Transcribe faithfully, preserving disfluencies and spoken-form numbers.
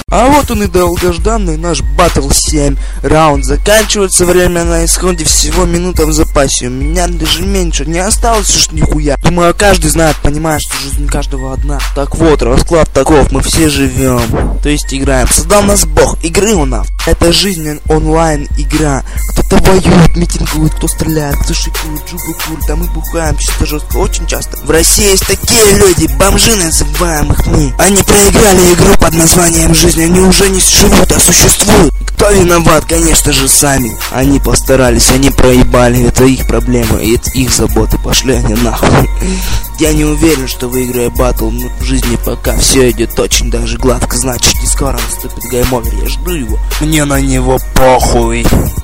А вот он и долгожданный наш Battle семь. Раунд заканчивается, время на исходе, всего минута в запасе. У меня даже меньше не осталось уж нихуя. Думаю, каждый знает, понимает, что жизнь каждого одна. Так вот, расклад таков, мы все живем, то есть играем. Создал нас Бог, игры у нас. Это жизнь онлайн игра. Кто-то воюет, митингует, кто стреляет, кто шикует, жубы курит, а мы бухаем чисто жестко, очень часто. В России есть такие люди, бомжи называем их мы. Они проиграли игру под названием жизнь. Они уже не живут, а существуют. Кто виноват? Конечно же сами. Они постарались, они проебали. Это их проблемы, это их заботы. Пошли они нахуй. Я не уверен, что выиграю батл, но в жизни пока все идет очень даже гладко. Значит, не скоро наступит гейм-овер. Я жду его. Мне на него похуй.